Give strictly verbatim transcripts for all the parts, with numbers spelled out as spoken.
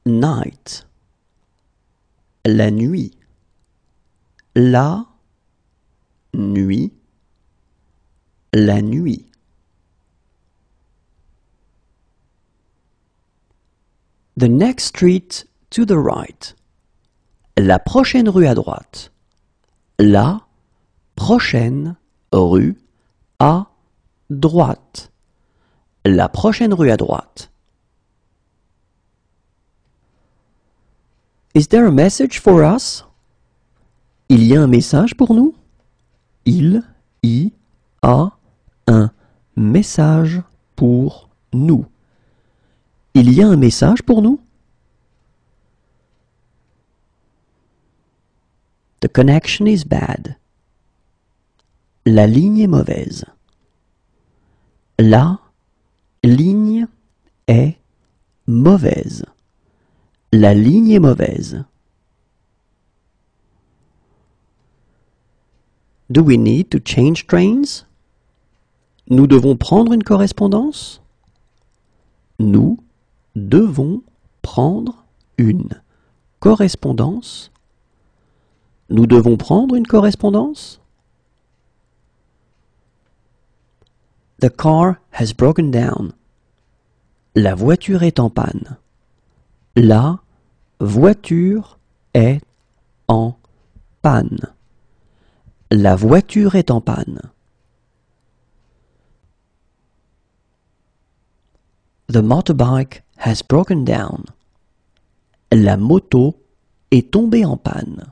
night. La nuit. La nuit. La nuit. The next street to the right. La prochaine rue à droite. La prochaine rue à droite. La prochaine rue à droite. Is there a message for us? Il y a un message pour nous? Il y a un message pour nous. Il y a un message pour nous? The connection is bad. La ligne est mauvaise. La ligne est mauvaise. La ligne est mauvaise. Do we need to change trains? Nous devons prendre une correspondance? Nous devons prendre une correspondance? Nous devons prendre une correspondance? The car has broken down. La voiture est en panne. La voiture est en panne. La voiture est en panne. The motorbike has broken down. La moto est tombée en panne.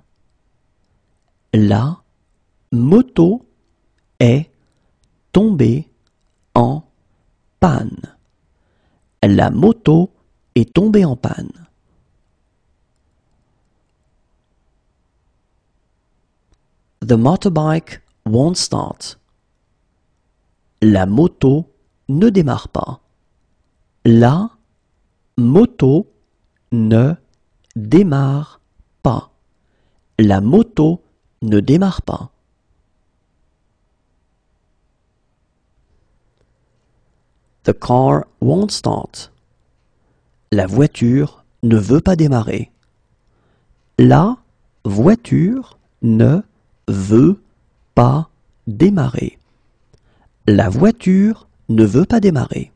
La moto est tombée en panne. La moto est tombée en panne. The motorbike won't start. La moto ne démarre pas. La moto ne démarre pas. La moto ne démarre pas. The car won't start. La voiture ne veut pas démarrer. La voiture ne veut pas démarrer. La voiture ne veut pas démarrer.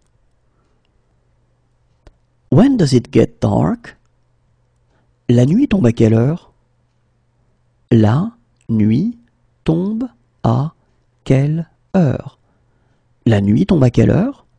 When does it get dark? La nuit tombe à quelle heure? La nuit tombe à quelle heure? La nuit tombe à quelle heure?